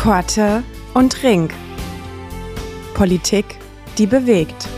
Korte und Rink. Politik, die bewegt.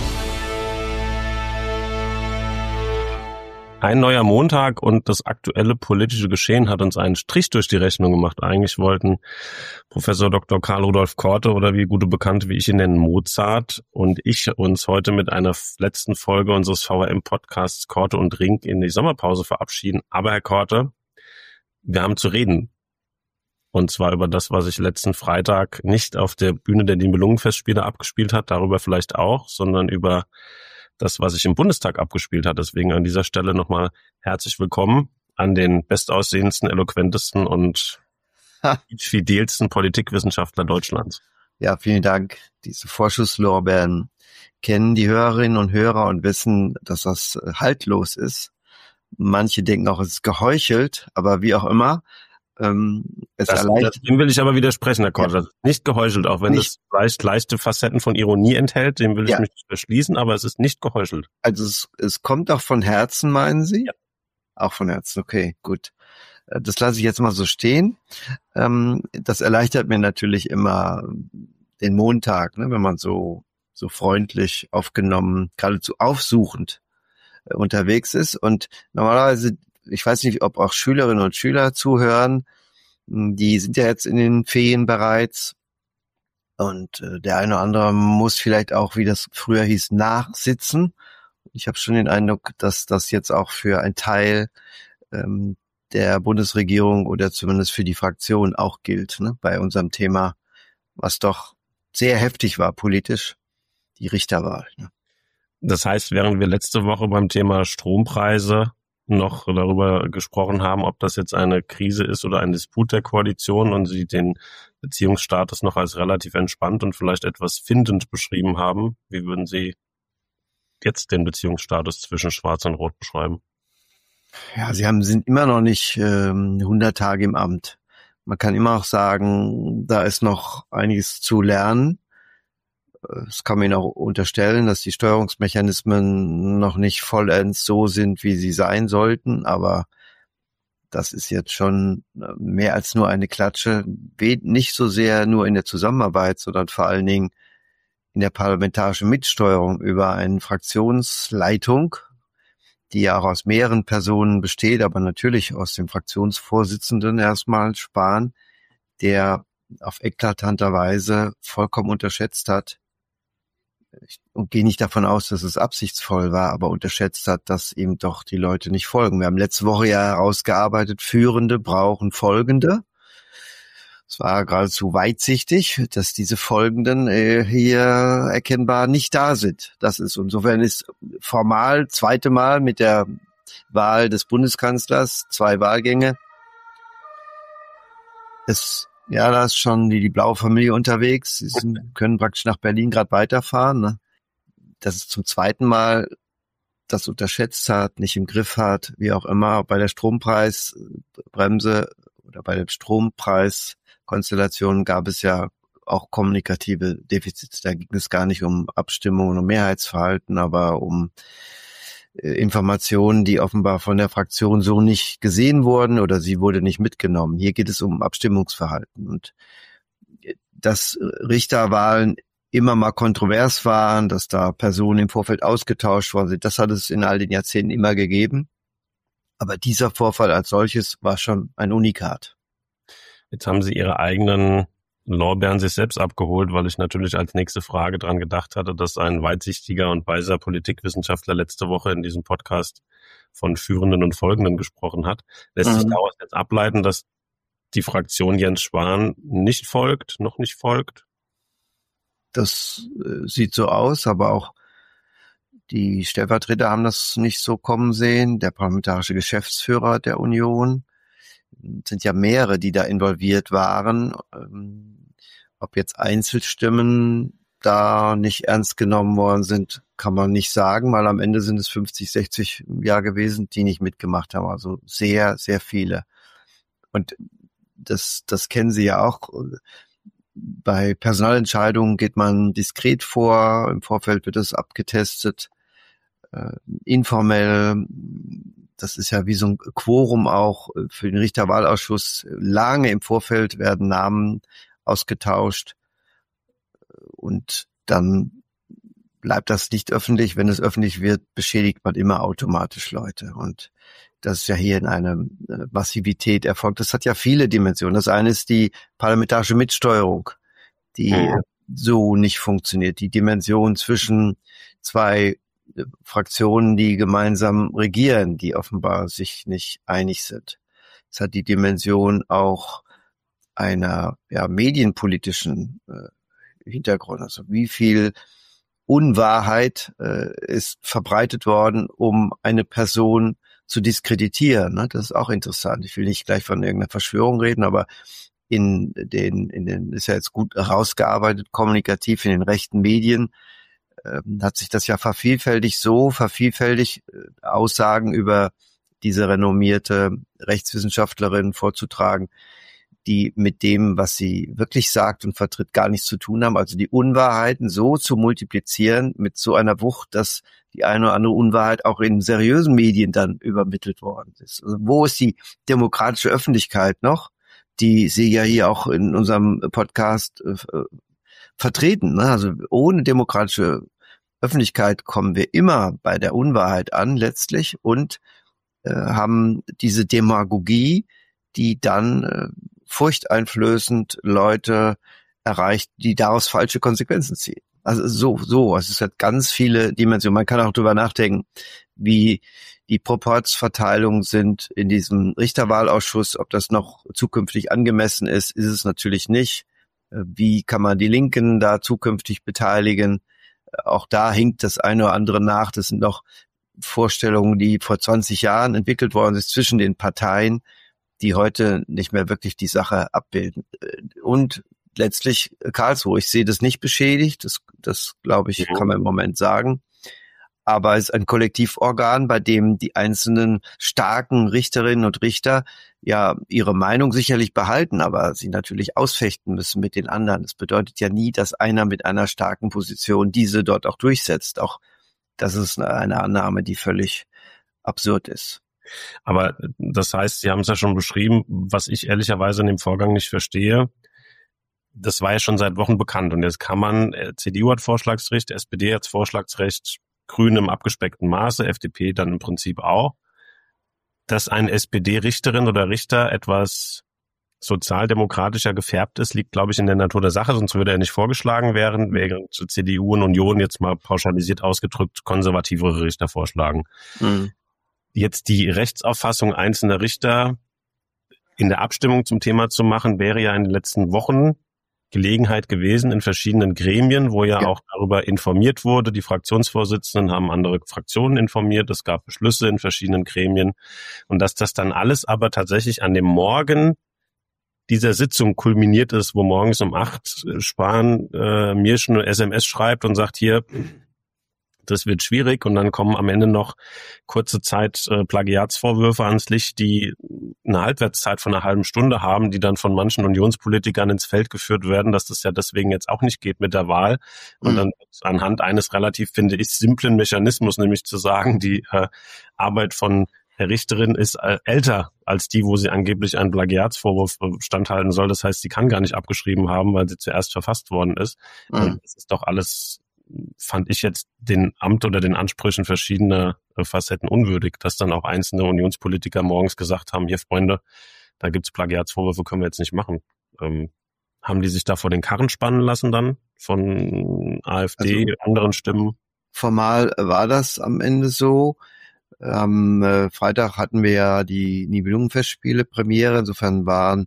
Ein neuer Montag und das aktuelle politische Geschehen hat uns einen Strich durch die Rechnung gemacht. Eigentlich wollten Professor Dr. Karl Rudolf Korte oder wie gute Bekannte, wie ich ihn nenne, Mozart und ich uns heute mit einer letzten Folge unseres VRM-Podcasts Korte und Rink in die Sommerpause verabschieden. Aber Herr Korte, wir haben zu reden. Und zwar über das, was sich letzten Freitag nicht auf der Bühne der Nibelungenfestspiele abgespielt hat, darüber vielleicht auch, sondern über das, was sich im Bundestag abgespielt hat. Deswegen an dieser Stelle nochmal herzlich willkommen an den bestaussehendsten, eloquentesten und fidelsten Politikwissenschaftler Deutschlands. Ja, vielen Dank. Diese Vorschusslorbeeren kennen die Hörerinnen und Hörer und wissen, dass das haltlos ist. Manche denken auch, es ist geheuchelt, aber wie auch immer. Dem will ich aber widersprechen, Herr Korte. Ja. Nicht geheuchelt, auch wenn es vielleicht leichte Facetten von Ironie enthält, dem will ich mich nicht verschließen, aber es ist nicht geheuchelt. Also es kommt auch von Herzen, meinen Sie? Ja. Auch von Herzen, okay, gut. Das lasse ich jetzt mal so stehen. Das erleichtert mir natürlich immer den Montag, ne, wenn man so freundlich aufgenommen, geradezu aufsuchend unterwegs ist. Und normalerweise, ich weiß nicht, ob auch Schülerinnen und Schüler zuhören, die sind ja jetzt in den Ferien bereits und der eine oder andere muss vielleicht auch, wie das früher hieß, nachsitzen. Ich habe schon den Eindruck, dass das jetzt auch für einen Teil der Bundesregierung oder zumindest für die Fraktion auch gilt, ne, bei unserem Thema, was doch sehr heftig war politisch, die Richterwahl. Ne. Das heißt, während wir letzte Woche beim Thema Strompreise noch darüber gesprochen haben, ob das jetzt eine Krise ist oder ein Disput der Koalition und Sie den Beziehungsstatus noch als relativ entspannt und vielleicht etwas findend beschrieben haben. Wie würden Sie jetzt den Beziehungsstatus zwischen Schwarz und Rot beschreiben? Ja, Sie sind immer noch nicht 100 Tage im Amt. Man kann immer auch sagen, da ist noch einiges zu lernen. Es kann man Ihnen auch unterstellen, dass die Steuerungsmechanismen noch nicht vollends so sind, wie sie sein sollten, aber das ist jetzt schon mehr als nur eine Klatsche, nicht so sehr nur in der Zusammenarbeit, sondern vor allen Dingen in der parlamentarischen Mitsteuerung über eine Fraktionsleitung, die ja auch aus mehreren Personen besteht, aber natürlich aus dem Fraktionsvorsitzenden erstmal Spahn, der auf eklatanter Weise vollkommen unterschätzt hat, und gehe nicht davon aus, dass es absichtsvoll war, aber unterschätzt hat, dass ihm doch die Leute nicht folgen. Wir haben letzte Woche ja herausgearbeitet, Führende brauchen Folgende. Es war geradezu weitsichtig, dass diese Folgenden hier erkennbar nicht da sind. Das ist insofern ist formal zweite Mal mit der Wahl des Bundeskanzlers 2 Wahlgänge. Da ist schon die blaue Familie unterwegs. Sie können praktisch nach Berlin gerade weiterfahren. Ne? Dass es zum zweiten Mal das unterschätzt hat, nicht im Griff hat, wie auch immer. Bei der Strompreisbremse oder bei der Strompreiskonstellation gab es ja auch kommunikative Defizite. Da ging es gar nicht um Abstimmungen und Mehrheitsverhalten, aber um Informationen, die offenbar von der Fraktion so nicht gesehen wurden oder sie wurde nicht mitgenommen. Hier geht es um Abstimmungsverhalten und dass Richterwahlen immer mal kontrovers waren, dass da Personen im Vorfeld ausgetauscht worden sind, das hat es in all den Jahrzehnten immer gegeben. Aber dieser Vorfall als solches war schon ein Unikat. Jetzt haben Sie Ihre eigenen Lorbeeren sich selbst abgeholt, weil ich natürlich als nächste Frage dran gedacht hatte, dass ein weitsichtiger und weiser Politikwissenschaftler letzte Woche in diesem Podcast von Führenden und Folgenden gesprochen hat. Lässt sich daraus jetzt ableiten, dass die Fraktion Jens Spahn noch nicht folgt? Das sieht so aus, aber auch die Stellvertreter haben das nicht so kommen sehen. Der parlamentarische Geschäftsführer der Union, sind ja mehrere, die da involviert waren. Ob jetzt Einzelstimmen da nicht ernst genommen worden sind, kann man nicht sagen, weil am Ende sind es 50, 60 gewesen, die nicht mitgemacht haben. Also sehr, sehr viele. Und das kennen Sie ja auch. Bei Personalentscheidungen geht man diskret vor. Im Vorfeld wird es abgetestet. Informell. Das ist ja wie so ein Quorum auch für den Richterwahlausschuss. Lange im Vorfeld werden Namen ausgetauscht und dann bleibt das nicht öffentlich. Wenn es öffentlich wird, beschädigt man immer automatisch Leute. Und das ist ja hier in einer Massivität erfolgt. Das hat ja viele Dimensionen. Das eine ist die parlamentarische Mitsteuerung, die so nicht funktioniert. Die Dimension zwischen zwei Fraktionen, die gemeinsam regieren, die offenbar sich nicht einig sind. Es hat die Dimension auch einer medienpolitischen Hintergrund. Also wie viel Unwahrheit ist verbreitet worden, um eine Person zu diskreditieren. Ne? Das ist auch interessant. Ich will nicht gleich von irgendeiner Verschwörung reden, aber in den ist ja jetzt gut herausgearbeitet, kommunikativ in den rechten Medien hat sich das ja vervielfältigt Aussagen über diese renommierte Rechtswissenschaftlerin vorzutragen, die mit dem, was sie wirklich sagt und vertritt, gar nichts zu tun haben. Also die Unwahrheiten so zu multiplizieren mit so einer Wucht, dass die eine oder andere Unwahrheit auch in seriösen Medien dann übermittelt worden ist. Also wo ist die demokratische Öffentlichkeit noch, die Sie ja hier auch in unserem Podcast vertreten? Ne? Also ohne demokratische Öffentlichkeit kommen wir immer bei der Unwahrheit an letztlich und haben diese Demagogie, die dann furchteinflößend Leute erreicht, die daraus falsche Konsequenzen ziehen. Also also es hat ganz viele Dimensionen. Man kann auch darüber nachdenken, wie die Proporzverteilungen sind in diesem Richterwahlausschuss, ob das noch zukünftig angemessen ist es natürlich nicht. Wie kann man die Linken da zukünftig beteiligen? Auch da hinkt das eine oder andere nach. Das sind noch Vorstellungen, die vor 20 Jahren entwickelt worden sind zwischen den Parteien, die heute nicht mehr wirklich die Sache abbilden. Und letztlich Karlsruhe. Ich sehe das nicht beschädigt. Das glaube ich, kann man im Moment sagen. Aber es ist ein Kollektivorgan, bei dem die einzelnen starken Richterinnen und Richter ja ihre Meinung sicherlich behalten, aber sie natürlich ausfechten müssen mit den anderen. Das bedeutet ja nie, dass einer mit einer starken Position diese dort auch durchsetzt. Auch das ist eine Annahme, die völlig absurd ist. Aber das heißt, Sie haben es ja schon beschrieben, was ich ehrlicherweise in dem Vorgang nicht verstehe. Das war ja schon seit Wochen bekannt und jetzt kann man, CDU hat Vorschlagsrecht, SPD hat Vorschlagsrecht, Grüne im abgespeckten Maße, FDP dann im Prinzip auch, dass eine SPD-Richterin oder Richter etwas sozialdemokratischer gefärbt ist, liegt, glaube ich, in der Natur der Sache, sonst würde er nicht vorgeschlagen werden, während CDU und Union jetzt mal pauschalisiert ausgedrückt konservativere Richter vorschlagen. Mhm. Jetzt die Rechtsauffassung einzelner Richter in der Abstimmung zum Thema zu machen, wäre ja in den letzten Wochen Gelegenheit gewesen in verschiedenen Gremien, wo ja auch darüber informiert wurde. Die Fraktionsvorsitzenden haben andere Fraktionen informiert. Es gab Beschlüsse in verschiedenen Gremien. Und dass das dann alles aber tatsächlich an dem Morgen dieser Sitzung kulminiert ist, wo morgens um 8 Spahn mir schon eine SMS schreibt und sagt, hier, das wird schwierig, und dann kommen am Ende noch kurze Zeit Plagiatsvorwürfe ans Licht, die eine Halbwertszeit von einer halben Stunde haben, die dann von manchen Unionspolitikern ins Feld geführt werden, dass das ja deswegen jetzt auch nicht geht mit der Wahl. Und dann anhand eines relativ, finde ich, simplen Mechanismus, nämlich zu sagen, die Arbeit von der Richterin ist älter als die, wo sie angeblich einen Plagiatsvorwurf standhalten soll. Das heißt, sie kann gar nicht abgeschrieben haben, weil sie zuerst verfasst worden ist. Und das ist doch alles, fand ich jetzt, den Amt oder den Ansprüchen verschiedener Facetten unwürdig, dass dann auch einzelne Unionspolitiker morgens gesagt haben, hier Freunde, da gibt's Plagiatsvorwürfe, können wir jetzt nicht machen. Haben die sich da vor den Karren spannen lassen dann von AfD, also, anderen Stimmen? Formal war das am Ende so. Am Freitag hatten wir ja die Nibelungenfestspiele Premiere, insofern waren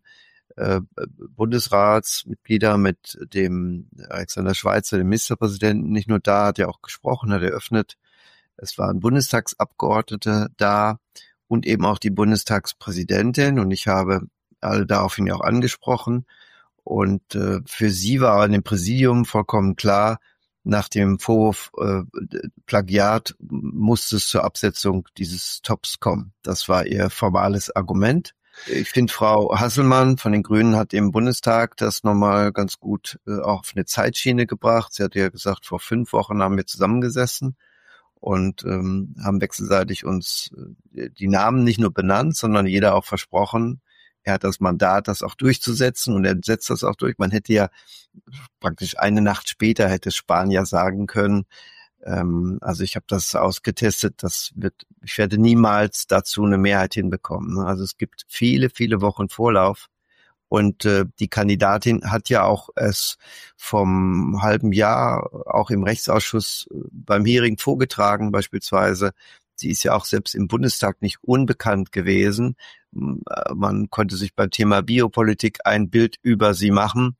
Bundesratsmitglieder mit dem Alexander Schweitzer, dem Ministerpräsidenten, nicht nur da, hat er auch gesprochen, hat eröffnet. Es waren Bundestagsabgeordnete da und eben auch die Bundestagspräsidentin, und ich habe alle daraufhin ja auch angesprochen. Und für sie war in dem Präsidium vollkommen klar, nach dem Vorwurf Plagiat musste es zur Absetzung dieses Tops kommen. Das war ihr formales Argument. Ich finde, Frau Hasselmann von den Grünen hat im Bundestag das nochmal ganz gut auch auf eine Zeitschiene gebracht. Sie hat ja gesagt, vor 5 Wochen haben wir zusammengesessen und haben wechselseitig uns die Namen nicht nur benannt, sondern jeder auch versprochen, Er hat das Mandat, das auch durchzusetzen, und er setzt das auch durch. Man hätte ja praktisch eine Nacht später hätte Spahn ja sagen können, also ich habe das ausgetestet, ich werde niemals dazu eine Mehrheit hinbekommen. Also es gibt viele, viele Wochen Vorlauf. Und die Kandidatin hat ja auch es vom halben Jahr auch im Rechtsausschuss beim Hearing vorgetragen beispielsweise. Sie ist ja auch selbst im Bundestag nicht unbekannt gewesen. Man konnte sich beim Thema Biopolitik ein Bild über sie machen.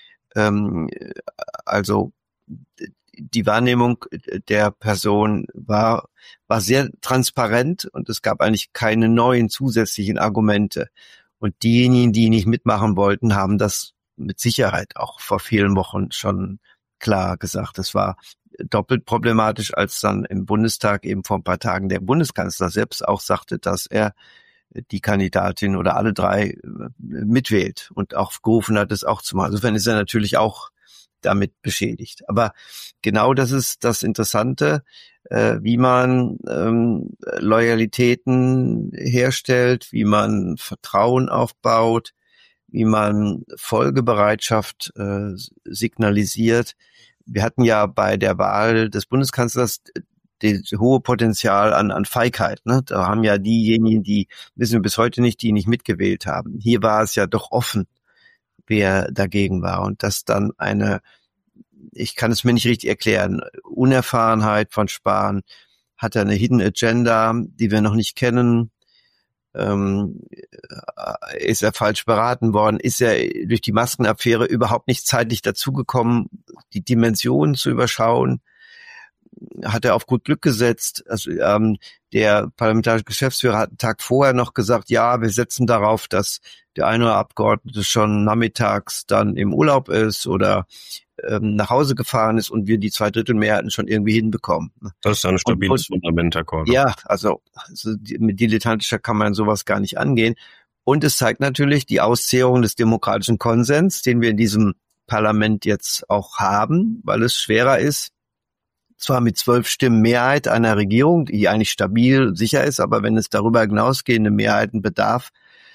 Also die Wahrnehmung der Person war sehr transparent, und es gab eigentlich keine neuen zusätzlichen Argumente. Und diejenigen, die nicht mitmachen wollten, haben das mit Sicherheit auch vor vielen Wochen schon klar gesagt. Es war doppelt problematisch, als dann im Bundestag eben vor ein paar Tagen der Bundeskanzler selbst auch sagte, dass er die Kandidatin oder alle drei mitwählt und auch gerufen hat, es auch zu machen. Insofern ist er natürlich auch damit beschädigt. Aber genau das ist das Interessante, wie man Loyalitäten herstellt, wie man Vertrauen aufbaut, wie man Folgebereitschaft signalisiert. Wir hatten ja bei der Wahl des Bundeskanzlers das hohe Potenzial an Feigheit. Ne? Da haben ja diejenigen, die wissen wir bis heute nicht, die nicht mitgewählt haben. Hier war es ja doch offen, wer dagegen war, und dass dann ich kann es mir nicht richtig erklären, Unerfahrenheit von Spahn, hat er eine Hidden Agenda, die wir noch nicht kennen, ist er falsch beraten worden, ist er durch die Maskenaffäre überhaupt nicht zeitlich dazugekommen, die Dimensionen zu überschauen, hat er auf gut Glück gesetzt. Also der parlamentarische Geschäftsführer hat einen Tag vorher noch gesagt, ja, wir setzen darauf, dass der eine Abgeordnete schon nachmittags dann im Urlaub ist oder nach Hause gefahren ist und wir die 2/3 schon irgendwie hinbekommen. Das ist ein stabiles Fundament, Herr Korte. Ja, also mit dilettantischer kann man sowas gar nicht angehen. Und es zeigt natürlich die Auszehrung des demokratischen Konsens, den wir in diesem Parlament jetzt auch haben, weil es schwerer ist, zwar mit 12 Stimmen Mehrheit einer Regierung, die eigentlich stabil, sicher ist, aber wenn es darüber hinausgehende Mehrheiten bedarf,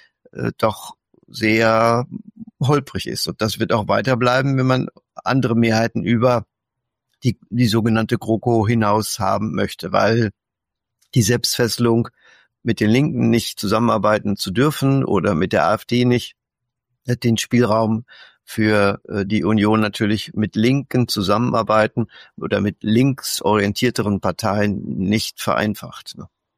doch sehr holprig ist. Und das wird auch weiter bleiben, wenn man andere Mehrheiten über die sogenannte GroKo hinaus haben möchte, weil die Selbstfesselung, mit den Linken nicht zusammenarbeiten zu dürfen oder mit der AfD nicht, den Spielraum für die Union natürlich mit Linken zusammenarbeiten oder mit linksorientierteren Parteien nicht vereinfacht.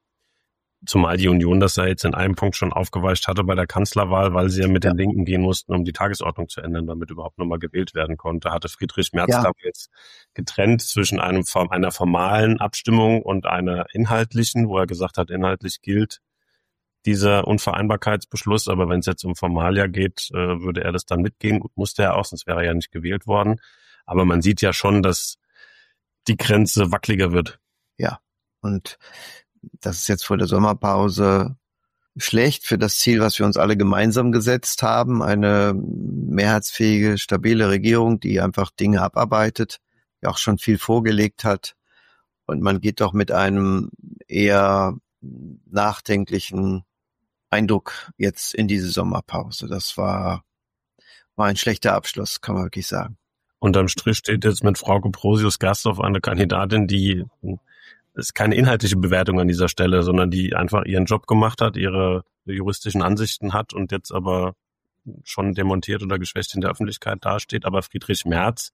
Zumal die Union das ja jetzt in einem Punkt schon aufgeweicht hatte bei der Kanzlerwahl, weil sie ja mit den Linken gehen mussten, um die Tagesordnung zu ändern, damit überhaupt nochmal gewählt werden konnte. Hatte Friedrich Merz damals getrennt zwischen einer formalen Abstimmung und einer inhaltlichen, wo er gesagt hat, inhaltlich gilt dieser Unvereinbarkeitsbeschluss, aber wenn es jetzt um Formalia geht, würde er das dann mitgehen. Gut, musste er auch, sonst wäre er ja nicht gewählt worden. Aber man sieht ja schon, dass die Grenze wackeliger wird. Ja, und das ist jetzt vor der Sommerpause schlecht für das Ziel, was wir uns alle gemeinsam gesetzt haben, eine mehrheitsfähige, stabile Regierung, die einfach Dinge abarbeitet, die auch schon viel vorgelegt hat. Und man geht doch mit einem eher nachdenklichen Eindruck jetzt in diese Sommerpause. Das war ein schlechter Abschluss, kann man wirklich sagen. Unterm Strich steht jetzt mit Frau Gebrosius-Gersdorf eine Kandidatin, die ist keine inhaltliche Bewertung an dieser Stelle, sondern die einfach ihren Job gemacht hat, ihre juristischen Ansichten hat und jetzt aber schon demontiert oder geschwächt in der Öffentlichkeit dasteht. Aber Friedrich Merz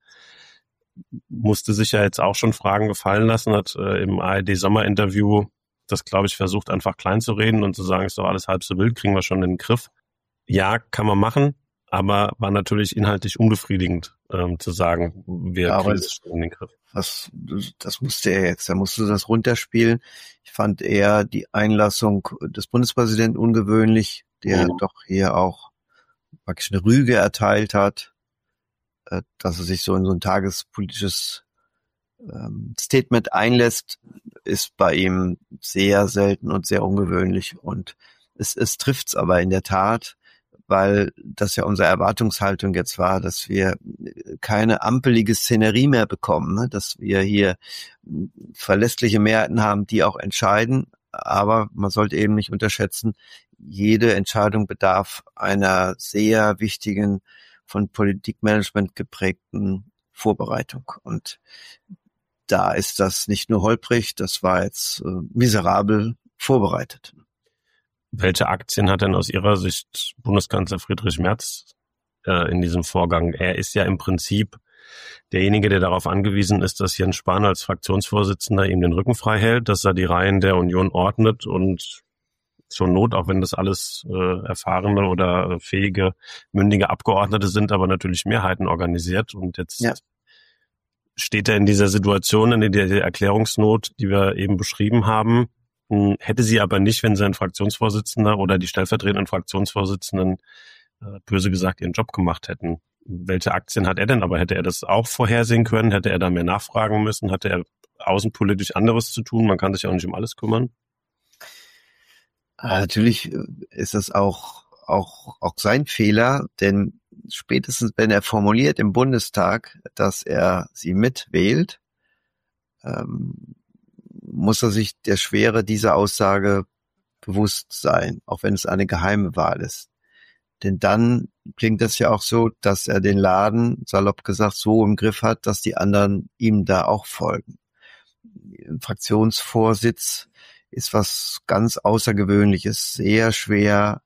musste sich ja jetzt auch schon Fragen gefallen lassen, hat im ARD-Sommerinterview das, glaube ich, versucht einfach klein zu reden und zu sagen, ist doch alles halb so wild, kriegen wir schon in den Griff. Ja, kann man machen, aber war natürlich inhaltlich unbefriedigend zu sagen, wir kriegen es schon in den Griff. Das musste er jetzt, er musste das runterspielen. Ich fand eher die Einlassung des Bundespräsidenten ungewöhnlich, der doch hier auch praktisch eine Rüge erteilt hat, dass er sich so in so ein tagespolitisches Statement einlässt, ist bei ihm sehr selten und sehr ungewöhnlich. Und es trifft's aber in der Tat, weil das ja unsere Erwartungshaltung jetzt war, dass wir keine ampelige Szenerie mehr bekommen, ne? Dass wir hier verlässliche Mehrheiten haben, die auch entscheiden, Aber man sollte eben nicht unterschätzen, jede Entscheidung bedarf einer sehr wichtigen, von Politikmanagement geprägten Vorbereitung. Und da ist das nicht nur holprig, das war jetzt miserabel vorbereitet. Welche Aktien hat denn aus Ihrer Sicht Bundeskanzler Friedrich Merz in diesem Vorgang? Er ist ja im Prinzip derjenige, der darauf angewiesen ist, dass Jens Spahn als Fraktionsvorsitzender ihm den Rücken frei hält, dass er die Reihen der Union ordnet und zur Not, auch wenn das alles erfahrene oder fähige, mündige Abgeordnete sind, aber natürlich Mehrheiten organisiert. Und jetzt steht er in dieser Situation, in der Erklärungsnot, die wir eben beschrieben haben. Hätte sie aber nicht, wenn sein Fraktionsvorsitzender oder die stellvertretenden Fraktionsvorsitzenden böse gesagt ihren Job gemacht hätten. Welche Aktien hat er denn? Aber hätte er das auch vorhersehen können? Hätte er da mehr nachfragen müssen? Hatte er außenpolitisch anderes zu tun? Man kann sich ja auch nicht um alles kümmern. Natürlich ist das auch sein Fehler, denn spätestens wenn er formuliert im Bundestag, dass er sie mitwählt, muss er sich der Schwere dieser Aussage bewusst sein, auch wenn es eine geheime Wahl ist. Denn dann klingt das ja auch so, dass er den Laden, salopp gesagt, so im Griff hat, dass die anderen ihm da auch folgen. Fraktionsvorsitz ist was ganz Außergewöhnliches, sehr schwer,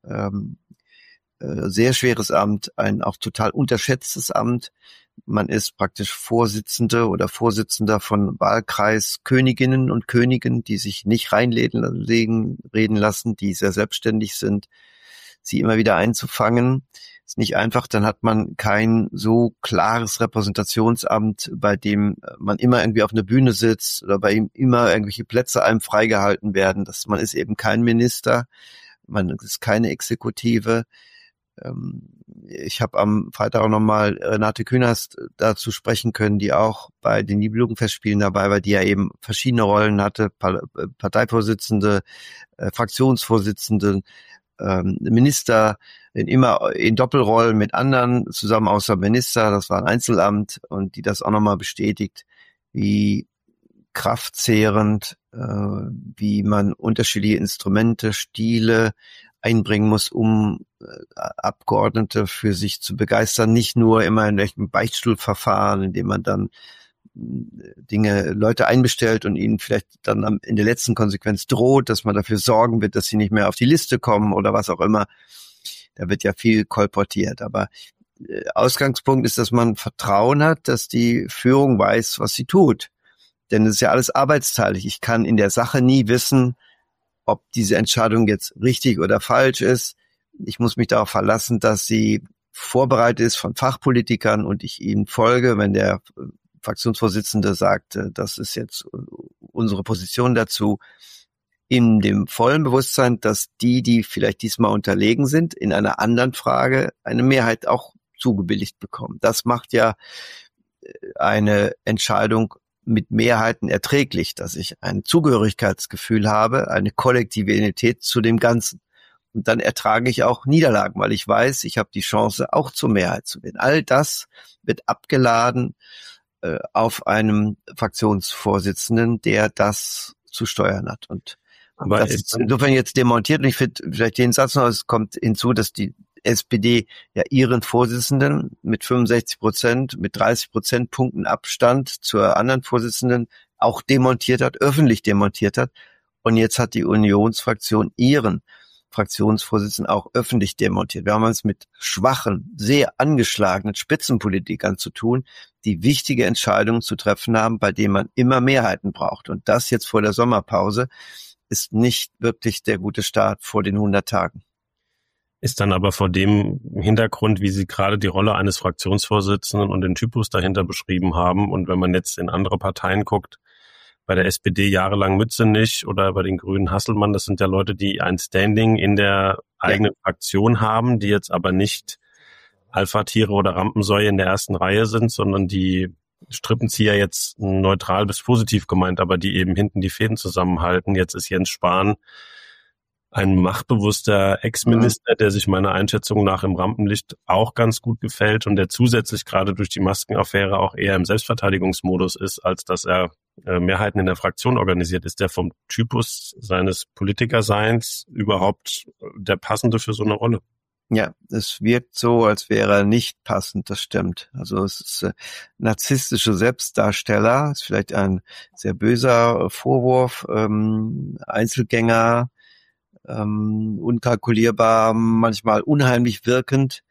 sehr schweres Amt, ein auch total unterschätztes Amt. Man ist praktisch Vorsitzende oder Vorsitzender von Wahlkreisköniginnen und Königen, die sich nicht reden lassen, die sehr selbstständig sind, sie immer wieder einzufangen. Ist nicht einfach, dann hat man kein so klares Repräsentationsamt, bei dem man immer irgendwie auf einer Bühne sitzt oder bei ihm immer irgendwelche Plätze einem freigehalten werden. Man ist eben kein Minister, man ist keine Exekutive. Ich habe am Freitag auch nochmal Renate Künast dazu sprechen können, die auch bei den Nibelungenfestspielen dabei war, die ja eben verschiedene Rollen hatte, Parteivorsitzende, Fraktionsvorsitzende, Minister, immer in Doppelrollen mit anderen zusammen außer Minister, das war ein Einzelamt, und die das auch nochmal bestätigt, wie kraftzehrend, wie man unterschiedliche Instrumente, Stile einbringen muss, um Abgeordnete für sich zu begeistern, nicht nur immer in welchem Beichtstuhlverfahren, in dem man dann Leute einbestellt und ihnen vielleicht dann in der letzten Konsequenz droht, dass man dafür sorgen wird, dass sie nicht mehr auf die Liste kommen oder was auch immer. Da wird ja viel kolportiert. Aber Ausgangspunkt ist, dass man Vertrauen hat, dass die Führung weiß, was sie tut. Denn es ist ja alles arbeitsteilig. Ich kann in der Sache nie wissen, ob diese Entscheidung jetzt richtig oder falsch ist. Ich muss mich darauf verlassen, dass sie vorbereitet ist von Fachpolitikern und ich ihnen folge, wenn der Fraktionsvorsitzende sagt, das ist jetzt unsere Position dazu, in dem vollen Bewusstsein, dass die vielleicht diesmal unterlegen sind, in einer anderen Frage eine Mehrheit auch zugebilligt bekommen. Das macht ja eine Entscheidung mit Mehrheiten erträglich, dass ich ein Zugehörigkeitsgefühl habe, eine kollektive Identität zu dem Ganzen. Und dann ertrage ich auch Niederlagen, weil ich weiß, ich habe die Chance, auch zur Mehrheit zu werden. All das wird abgeladen auf einem Fraktionsvorsitzenden, der das zu steuern hat. Und aber das ist insofern jetzt demontiert. Und ich finde vielleicht den Satz noch, es kommt hinzu, dass die SPD ja ihren Vorsitzenden mit 65%, mit 30% Punkten Abstand zur anderen Vorsitzenden auch demontiert hat, öffentlich demontiert hat. Und jetzt hat die Unionsfraktion ihren Fraktionsvorsitzenden auch öffentlich demontiert. Wir haben es mit schwachen, sehr angeschlagenen Spitzenpolitikern zu tun, die wichtige Entscheidungen zu treffen haben, bei denen man immer Mehrheiten braucht. Und das jetzt vor der Sommerpause ist nicht wirklich der gute Start vor den 100 Tagen. Ist dann aber vor dem Hintergrund, wie Sie gerade die Rolle eines Fraktionsvorsitzenden und den Typus dahinter beschrieben haben, und wenn man jetzt in andere Parteien guckt, bei der SPD jahrelang Mützenich oder bei den Grünen Hasselmann, das sind ja Leute, die ein Standing in der eigenen Fraktion haben, die jetzt aber nicht Alpha-Tiere oder Rampensäue in der ersten Reihe sind, sondern die Strippenzieher jetzt neutral bis positiv gemeint, aber die eben hinten die Fäden zusammenhalten. Jetzt ist Jens Spahn ein machtbewusster Ex-Minister, der sich meiner Einschätzung nach im Rampenlicht auch ganz gut gefällt und der zusätzlich gerade durch die Maskenaffäre auch eher im Selbstverteidigungsmodus ist, als dass er Mehrheiten in der Fraktion organisiert. Ist der vom Typus seines Politikerseins überhaupt der passende für so eine Rolle? Ja, es wirkt so, als wäre er nicht passend, das stimmt. Also es ist narzisstische Selbstdarsteller, ist vielleicht ein sehr böser Vorwurf, Einzelgänger, unkalkulierbar, manchmal unheimlich wirkend.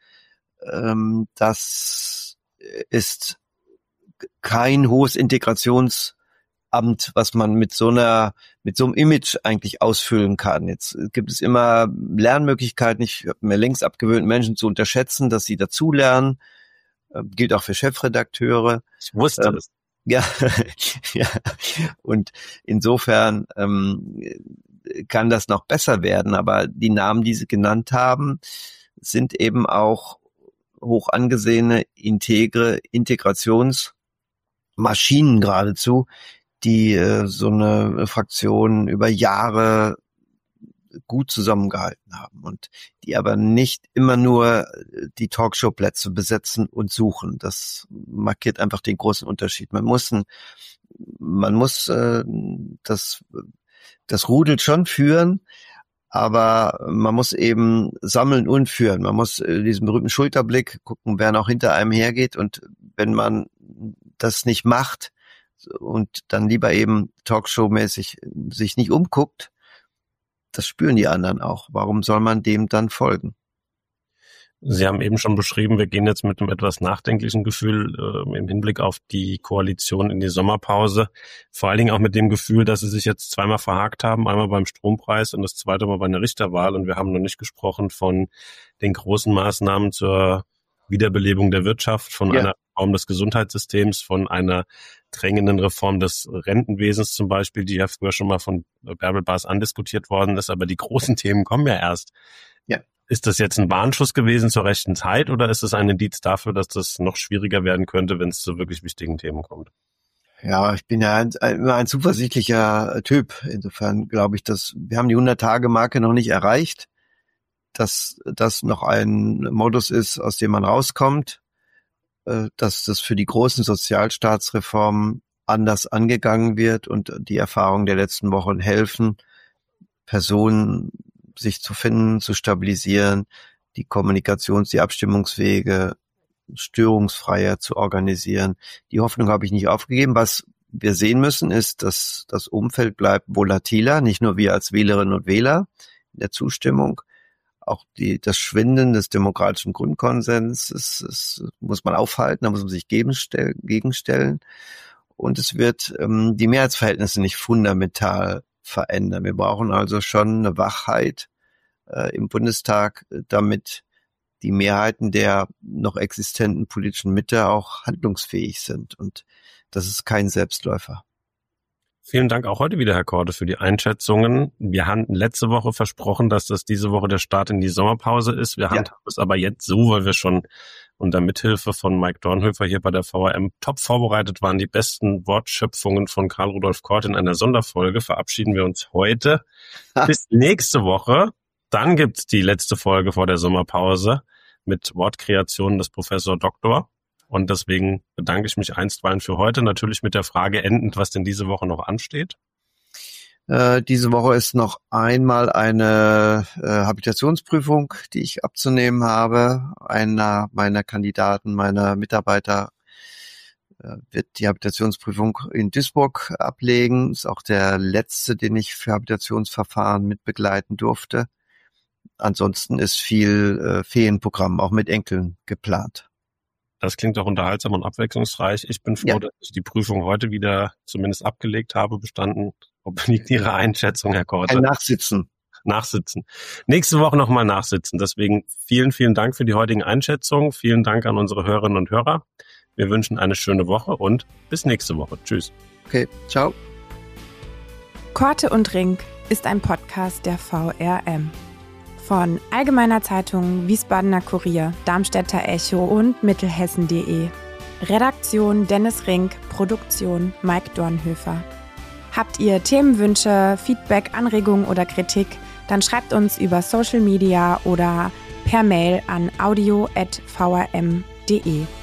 Das ist kein hohes Integrationsamt, was man mit so einem Image eigentlich ausfüllen kann. Jetzt gibt es immer Lernmöglichkeiten. Ich habe mir längst abgewöhnt, Menschen zu unterschätzen, dass sie dazulernen. Gilt auch für Chefredakteure. Ich wusste es. Ja, ja. Und insofern kann das noch besser werden. Aber die Namen, die Sie genannt haben, sind eben auch hoch angesehene, integre Integrationsmaschinen geradezu, die so eine Fraktion über Jahre gut zusammengehalten haben und die aber nicht immer nur die Talkshow-Plätze besetzen und suchen. Das markiert einfach den großen Unterschied. Man muss das Rudel schon führen, aber man muss eben sammeln und führen. Man muss diesen berühmten Schulterblick gucken, wer noch hinter einem hergeht, und wenn man das nicht macht und dann lieber eben Talkshow-mäßig sich nicht umguckt, das spüren die anderen auch. Warum soll man dem dann folgen? Sie haben eben schon beschrieben, wir gehen jetzt mit einem etwas nachdenklichen Gefühl im Hinblick auf die Koalition in die Sommerpause. Vor allen Dingen auch mit dem Gefühl, dass Sie sich jetzt zweimal verhakt haben, einmal beim Strompreis und das zweite Mal bei einer Richterwahl. Und wir haben noch nicht gesprochen von den großen Maßnahmen zur Wiederbelebung der Wirtschaft, von einer Reform des Gesundheitssystems, von einer drängenden Reform des Rentenwesens zum Beispiel, die ja früher schon mal von Bärbel Bas andiskutiert worden ist. Aber die großen Themen kommen ja erst. Ja. Ist das jetzt ein Warnschuss gewesen zur rechten Zeit oder ist es ein Indiz dafür, dass das noch schwieriger werden könnte, wenn es zu wirklich wichtigen Themen kommt? Ja, ich bin ja immer ein zuversichtlicher Typ. Insofern glaube ich, dass wir haben die 100-Tage-Marke noch nicht erreicht, dass das noch ein Modus ist, aus dem man rauskommt, dass das für die großen Sozialstaatsreformen anders angegangen wird und die Erfahrungen der letzten Wochen helfen, Personen sich zu finden, zu stabilisieren, die die Abstimmungswege störungsfreier zu organisieren. Die Hoffnung habe ich nicht aufgegeben. Was wir sehen müssen, ist, dass das Umfeld bleibt volatiler, nicht nur wir als Wählerinnen und Wähler in der Zustimmung, auch das Schwinden des demokratischen Grundkonsens muss man aufhalten, da muss man sich gegenstellen. Und es wird die Mehrheitsverhältnisse nicht fundamental verändern. Wir brauchen also schon eine Wachheit im Bundestag, damit die Mehrheiten der noch existenten politischen Mitte auch handlungsfähig sind. Und das ist kein Selbstläufer. Vielen Dank auch heute wieder, Herr Korte, für die Einschätzungen. Wir hatten letzte Woche versprochen, dass das diese Woche der Start in die Sommerpause ist. Wir handhaben es aber jetzt so, weil wir schon unter Mithilfe von Mike Dornhöfer hier bei der VRM top vorbereitet waren. Die besten Wortschöpfungen von Karl Rudolf Korte in einer Sonderfolge. Verabschieden wir uns heute. Bis nächste Woche. Dann gibt's die letzte Folge vor der Sommerpause mit Wortkreationen des Professor Doktor. Und deswegen bedanke ich mich einstweilen für heute. Natürlich mit der Frage endend, was denn diese Woche noch ansteht. Diese Woche ist noch einmal eine Habilitationsprüfung, die ich abzunehmen habe. Einer meiner Kandidaten, meiner Mitarbeiter wird die Habilitationsprüfung in Duisburg ablegen. Ist auch der letzte, den ich für Habilitationsverfahren mitbegleiten durfte. Ansonsten ist viel Ferienprogramm, auch mit Enkeln, geplant. Das klingt auch unterhaltsam und abwechslungsreich. Ich bin froh, dass ich die Prüfung heute wieder zumindest abgelegt habe, bestanden. Obliegt Ihre Einschätzung, Herr Korte? Ein Nachsitzen. Nächste Woche nochmal nachsitzen. Deswegen vielen, vielen Dank für die heutigen Einschätzungen. Vielen Dank an unsere Hörerinnen und Hörer. Wir wünschen eine schöne Woche und bis nächste Woche. Tschüss. Okay, ciao. Korte und Rink ist ein Podcast der VRM. Von Allgemeiner Zeitung, Wiesbadener Kurier, Darmstädter Echo und Mittelhessen.de. Redaktion Dennis Rink, Produktion Mike Dornhöfer. Habt ihr Themenwünsche, Feedback, Anregungen oder Kritik, dann schreibt uns über Social Media oder per Mail an audio@vrm.de.